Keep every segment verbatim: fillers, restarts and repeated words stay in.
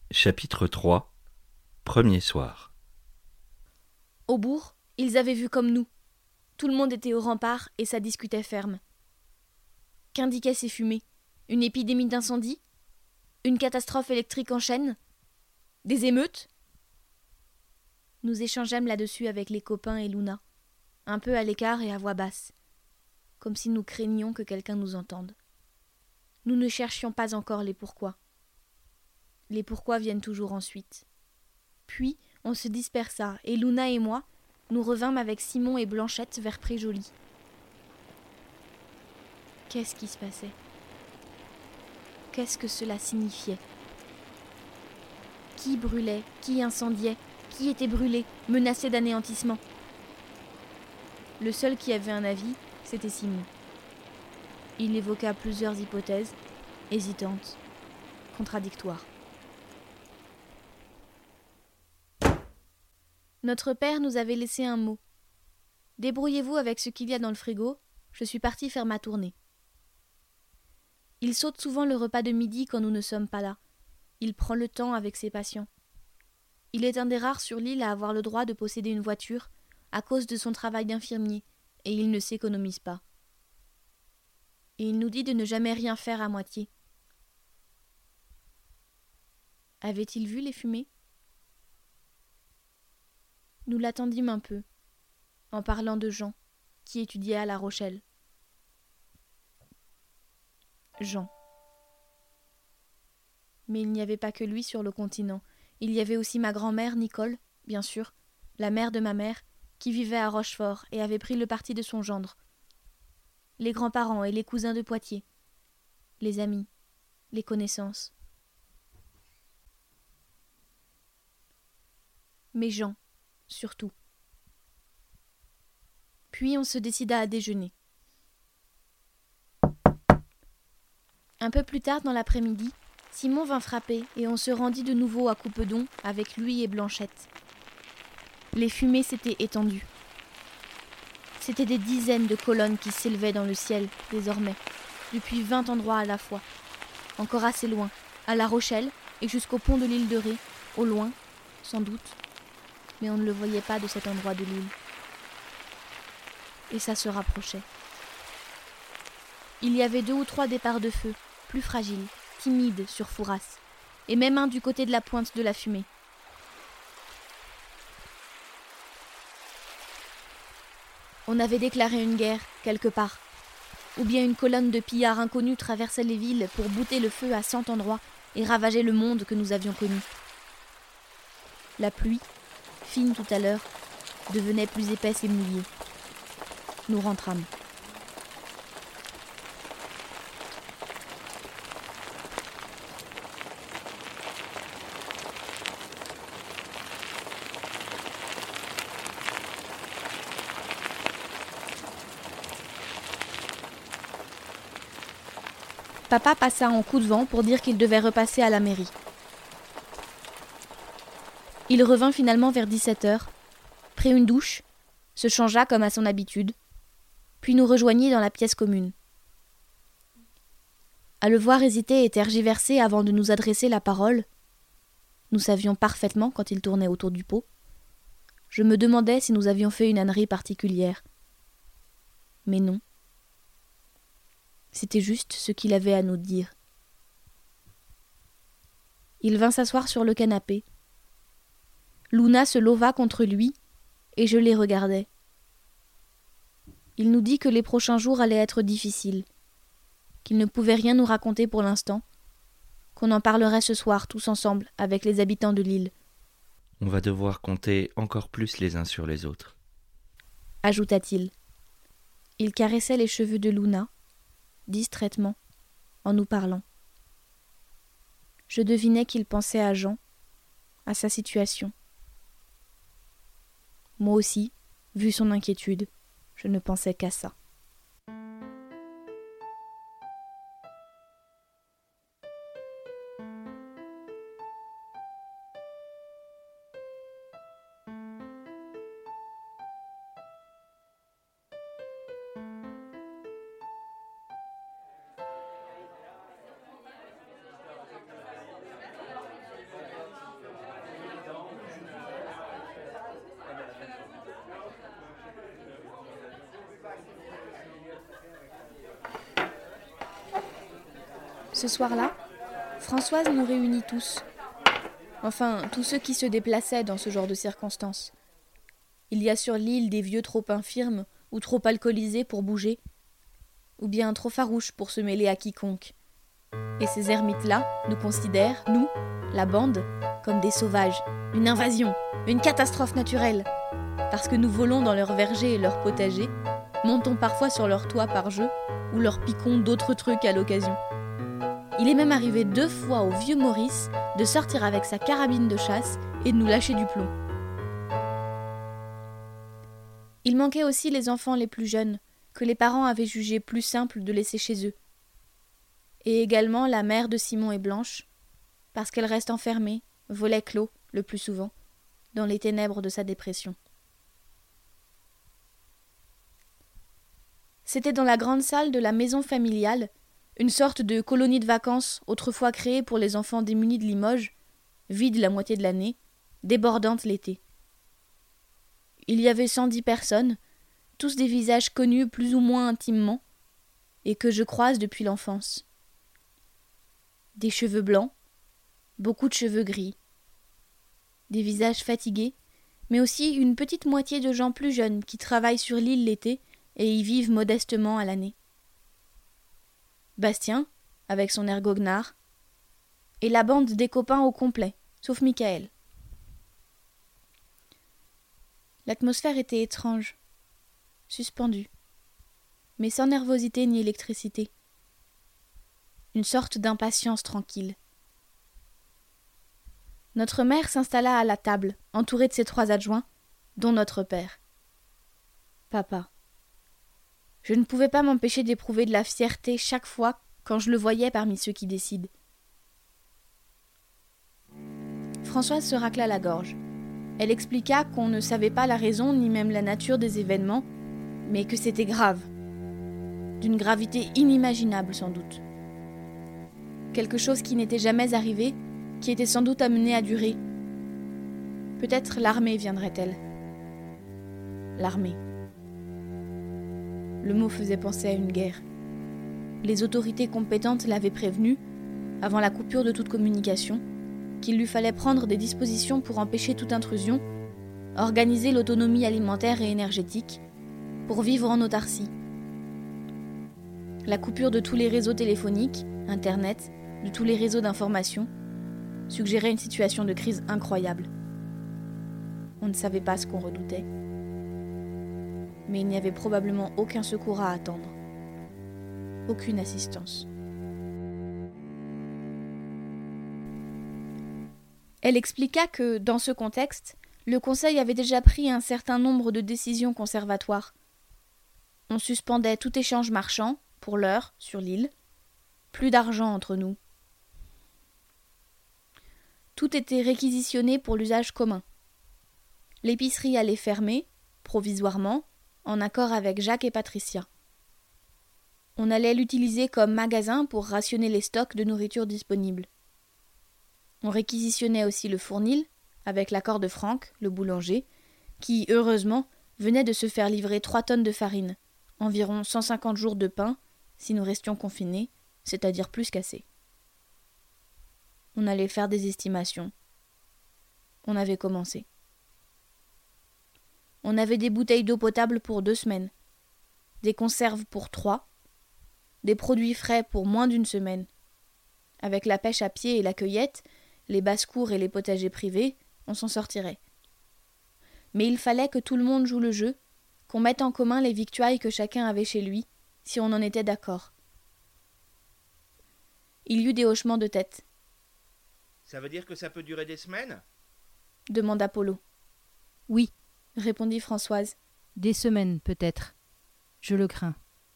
Chapitre trois. Premier soir. Au bourg, ils avaient vu comme nous. Tout le monde était au rempart et ça discutait ferme. Qu'indiquaient ces fumées ? Une épidémie d'incendie ? Une catastrophe électrique en chaîne ? Des émeutes ? Nous échangeâmes là-dessus avec les copains et Luna, un peu à l'écart et à voix basse, comme si nous craignions que quelqu'un nous entende. Nous ne cherchions pas encore les pourquoi. Les pourquoi viennent toujours ensuite. Puis, on se dispersa, et Luna et moi, nous revînmes avec Simon et Blanchette vers Pré-Joli. Qu'est-ce qui se passait ? Qu'est-ce que cela signifiait ? Qui brûlait ? Qui incendiait ? Qui était brûlé, menacé d'anéantissement ? Le seul qui avait un avis, c'était Simon. Il évoqua plusieurs hypothèses, hésitantes, contradictoires. Notre père nous avait laissé un mot. « Débrouillez-vous avec ce qu'il y a dans le frigo, je suis parti faire ma tournée. » Il saute souvent le repas de midi quand nous ne sommes pas là. Il prend le temps avec ses patients. Il est un des rares sur l'île à avoir le droit de posséder une voiture à cause de son travail d'infirmier, et il ne s'économise pas. Et il nous dit de ne jamais rien faire à moitié. Avait-il vu les fumées ? Nous l'attendîmes un peu, en parlant de Jean, qui étudiait à La Rochelle. Jean. Mais il n'y avait pas que lui sur le continent. Il y avait aussi ma grand-mère, Nicole, bien sûr, la mère de ma mère, qui vivait à Rochefort et avait pris le parti de son gendre. Les grands-parents et les cousins de Poitiers. Les amis, les connaissances. Mais Jean, surtout. Puis on se décida à déjeuner. Un peu plus tard dans l'après-midi, Simon vint frapper et on se rendit de nouveau à Coupedon avec lui et Blanchette. Les fumées s'étaient étendues. C'étaient des dizaines de colonnes qui s'élevaient dans le ciel, désormais, depuis vingt endroits à la fois. Encore assez loin, à La Rochelle et jusqu'au pont de l'île de Ré, au loin, sans doute, mais on ne le voyait pas de cet endroit de l'île. Et ça se rapprochait. Il y avait deux ou trois départs de feu, plus fragiles, timides sur Fouras, et même un du côté de la pointe de la fumée. On avait déclaré une guerre, quelque part, ou bien une colonne de pillards inconnus traversait les villes pour bouter le feu à cent endroits et ravager le monde que nous avions connu. La pluie, fine tout à l'heure, devenait plus épaisse et mouillée. Nous rentrâmes. Papa passa en coup de vent pour dire qu'il devait repasser à la mairie. Il revint finalement vers dix-sept heures, prit une douche, se changea comme à son habitude, puis nous rejoignit dans la pièce commune. À le voir hésiter et tergiverser avant de nous adresser la parole, nous savions parfaitement quand il tournait autour du pot, je me demandais si nous avions fait une ânerie particulière. Mais non. C'était juste ce qu'il avait à nous dire. Il vint s'asseoir sur le canapé. Luna se leva contre lui, et je les regardais. Il nous dit que les prochains jours allaient être difficiles, qu'il ne pouvait rien nous raconter pour l'instant, qu'on en parlerait ce soir tous ensemble avec les habitants de l'île. On va devoir compter encore plus les uns sur les autres, ajouta-t-il. Il caressait les cheveux de Luna, distraitement, en nous parlant. Je devinais qu'il pensait à Jean, à sa situation. Moi aussi, vu son inquiétude, je ne pensais qu'à ça. Ce soir-là, Françoise nous réunit tous. Enfin, tous ceux qui se déplaçaient dans ce genre de circonstances. Il y a sur l'île des vieux trop infirmes ou trop alcoolisés pour bouger, ou bien trop farouches pour se mêler à quiconque. Et ces ermites-là nous considèrent, nous, la bande, comme des sauvages, une invasion, une catastrophe naturelle, parce que nous volons dans leurs vergers et leurs potagers, montons parfois sur leur toit par jeu, ou leur piquons d'autres trucs à l'occasion. Il est même arrivé deux fois au vieux Maurice de sortir avec sa carabine de chasse et de nous lâcher du plomb. Il manquait aussi les enfants les plus jeunes, que les parents avaient jugé plus simple de laisser chez eux. Et également la mère de Simon et Blanche, parce qu'elle reste enfermée, volet clos, le plus souvent, dans les ténèbres de sa dépression. C'était dans la grande salle de la maison familiale, une sorte de colonie de vacances autrefois créée pour les enfants démunis de Limoges, vide la moitié de l'année, débordante l'été. Il y avait cent dix personnes, tous des visages connus plus ou moins intimement, et que je croise depuis l'enfance. Des cheveux blancs, beaucoup de cheveux gris, des visages fatigués, mais aussi une petite moitié de gens plus jeunes qui travaillent sur l'île l'été et y vivent modestement à l'année. Bastien, avec son air goguenard, et la bande des copains au complet, sauf Michael. L'atmosphère était étrange, suspendue, mais sans nervosité ni électricité. Une sorte d'impatience tranquille. Notre mère s'installa à la table, entourée de ses trois adjoints, dont notre père. Papa. Je ne pouvais pas m'empêcher d'éprouver de la fierté chaque fois quand je le voyais parmi ceux qui décident. Françoise se racla la gorge. Elle expliqua qu'on ne savait pas la raison ni même la nature des événements, mais que c'était grave. D'une gravité inimaginable sans doute. Quelque chose qui n'était jamais arrivé, qui était sans doute amené à durer. Peut-être l'armée viendrait-elle. L'armée. Le mot faisait penser à une guerre. Les autorités compétentes l'avaient prévenu, avant la coupure de toute communication, qu'il lui fallait prendre des dispositions pour empêcher toute intrusion, organiser l'autonomie alimentaire et énergétique, pour vivre en autarcie. La coupure de tous les réseaux téléphoniques, Internet, de tous les réseaux d'information, suggérait une situation de crise incroyable. On ne savait pas ce qu'on redoutait. Mais il n'y avait probablement aucun secours à attendre. Aucune assistance. Elle expliqua que, dans ce contexte, le Conseil avait déjà pris un certain nombre de décisions conservatoires. On suspendait tout échange marchand, pour l'heure, sur l'île. Plus d'argent entre nous. Tout était réquisitionné pour l'usage commun. L'épicerie allait fermer, provisoirement, en accord avec Jacques et Patricia. On allait l'utiliser comme magasin pour rationner les stocks de nourriture disponibles. On réquisitionnait aussi le fournil, avec l'accord de Franck, le boulanger, qui, heureusement, venait de se faire livrer trois tonnes de farine, environ cent cinquante jours de pain, si nous restions confinés, c'est-à-dire plus qu'assez. On allait faire des estimations. On avait commencé. On avait des bouteilles d'eau potable pour deux semaines, des conserves pour trois, des produits frais pour moins d'une semaine. Avec la pêche à pied et la cueillette, les basses-cours et les potagers privés, on s'en sortirait. Mais il fallait que tout le monde joue le jeu, qu'on mette en commun les victuailles que chacun avait chez lui, si on en était d'accord. Il y eut des hochements de tête. « Ça veut dire que ça peut durer des semaines ?» demanda Polo. « Oui, » répondit Françoise. « Des semaines, peut-être. Je le crains. »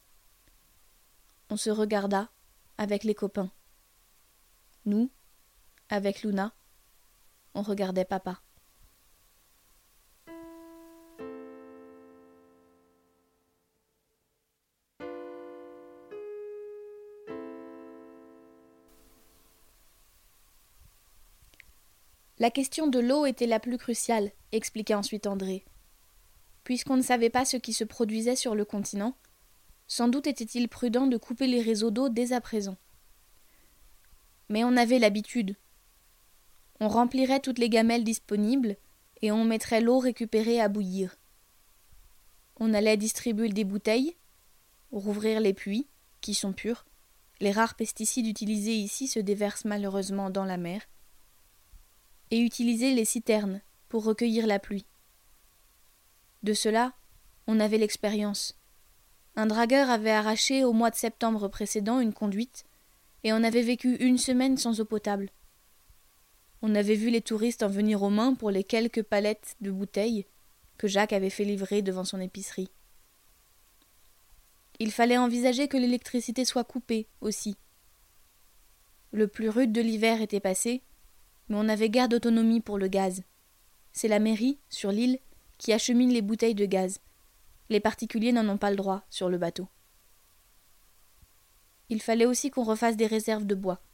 On se regarda, avec les copains. Nous, avec Luna, on regardait papa. La question de l'eau était la plus cruciale, expliqua ensuite André. Puisqu'on ne savait pas ce qui se produisait sur le continent, sans doute était-il prudent de couper les réseaux d'eau dès à présent. Mais on avait l'habitude. On remplirait toutes les gamelles disponibles et on mettrait l'eau récupérée à bouillir. On allait distribuer des bouteilles, rouvrir les puits, qui sont purs. Les rares pesticides utilisés ici se déversent malheureusement dans la mer. Et utiliser les citernes pour recueillir la pluie. De cela, on avait l'expérience. Un dragueur avait arraché au mois de septembre précédent une conduite et on avait vécu une semaine sans eau potable. On avait vu les touristes en venir aux mains pour les quelques palettes de bouteilles que Jacques avait fait livrer devant son épicerie. Il fallait envisager que l'électricité soit coupée aussi. Le plus rude de l'hiver était passé, mais on n'avait guère d'autonomie pour le gaz. C'est la mairie, sur l'île, qui achemine les bouteilles de gaz. Les particuliers n'en ont pas le droit sur le bateau. Il fallait aussi qu'on refasse des réserves de bois.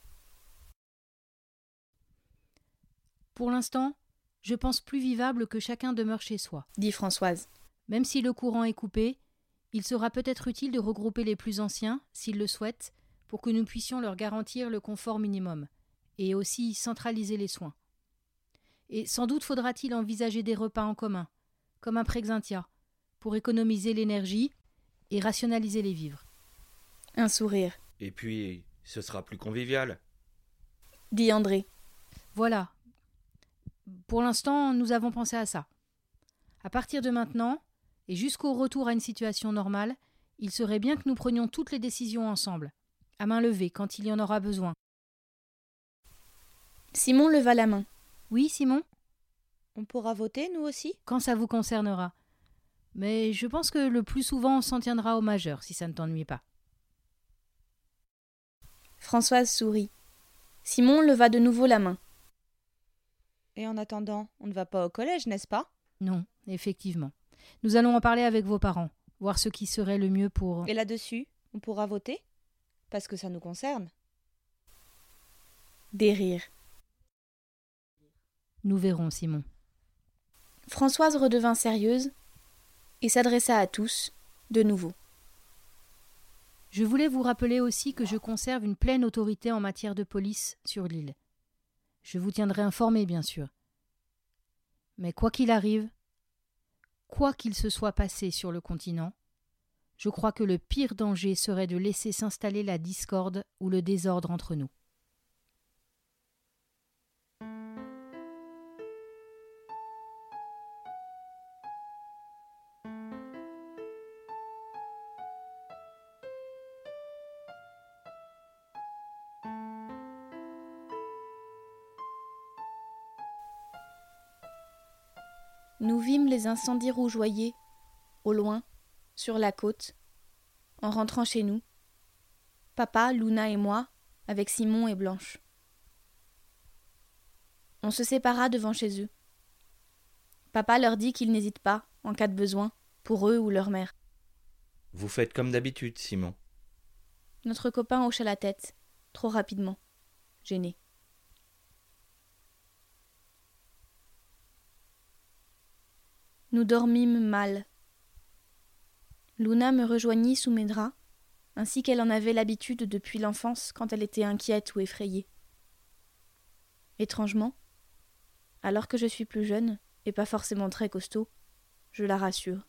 Pour l'instant, je pense plus vivable que chacun demeure chez soi, dit Françoise. Même si le courant est coupé, il sera peut-être utile de regrouper les plus anciens, s'ils le souhaitent, pour que nous puissions leur garantir le confort minimum, et aussi centraliser les soins. Et sans doute faudra-t-il envisager des repas en commun, comme un Prexintia, pour économiser l'énergie et rationaliser les vivres. Un sourire. Et puis, ce sera plus convivial, dit André. Voilà. Pour l'instant, nous avons pensé à ça. À partir de maintenant, et jusqu'au retour à une situation normale, il serait bien que nous prenions toutes les décisions ensemble, à main levée, quand il y en aura besoin. Simon leva la main. Oui, Simon ? On pourra voter, nous aussi ? Quand ça vous concernera. Mais je pense que le plus souvent on s'en tiendra au majeur, si ça ne t'ennuie pas. Françoise sourit. Simon leva de nouveau la main. Et en attendant, on ne va pas au collège, n'est-ce pas ? Non, effectivement. Nous allons en parler avec vos parents, voir ce qui serait le mieux pour... Et là-dessus, on pourra voter ? Parce que ça nous concerne. Des rires. Nous verrons, Simon. Françoise redevint sérieuse et s'adressa à tous, de nouveau. Je voulais vous rappeler aussi que je conserve une pleine autorité en matière de police sur l'île. Je vous tiendrai informé, bien sûr. Mais quoi qu'il arrive, quoi qu'il se soit passé sur le continent, je crois que le pire danger serait de laisser s'installer la discorde ou le désordre entre nous. Nous vîmes les incendies rougeoyer, au loin, sur la côte, en rentrant chez nous, papa, Luna et moi, avec Simon et Blanche. On se sépara devant chez eux. Papa leur dit qu'il n'hésite pas, en cas de besoin, pour eux ou leur mère. Vous faites comme d'habitude, Simon. Notre copain hocha la tête, trop rapidement, gêné. Nous dormîmes mal. Luna me rejoignit sous mes draps, ainsi qu'elle en avait l'habitude depuis l'enfance quand elle était inquiète ou effrayée. Étrangement, alors que je suis plus jeune, et pas forcément très costaud, je la rassure.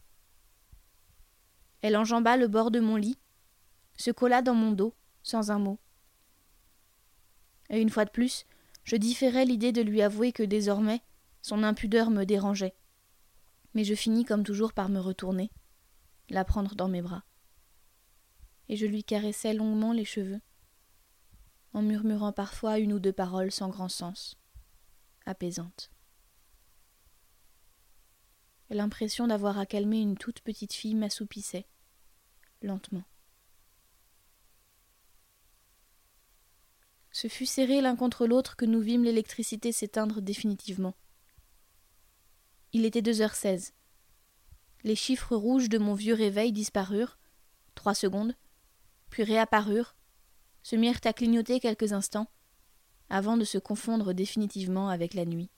Elle enjamba le bord de mon lit, se colla dans mon dos, sans un mot. Et une fois de plus, je différais l'idée de lui avouer que désormais, son impudeur me dérangeait. Mais je finis comme toujours par me retourner, la prendre dans mes bras. Et je lui caressais longuement les cheveux, en murmurant parfois une ou deux paroles sans grand sens, apaisantes. L'impression d'avoir à calmer une toute petite fille m'assoupissait, lentement. Ce fut serré l'un contre l'autre que nous vîmes l'électricité s'éteindre définitivement. Il était deux heures seize. Les chiffres rouges de mon vieux réveil disparurent, trois secondes, puis réapparurent, se mirent à clignoter quelques instants, avant de se confondre définitivement avec la nuit.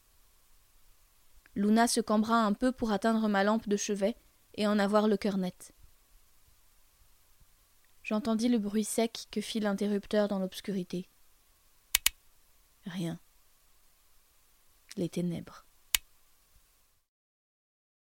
Luna se cambra un peu pour atteindre ma lampe de chevet et en avoir le cœur net. J'entendis le bruit sec que fit l'interrupteur dans l'obscurité. Rien. Les ténèbres.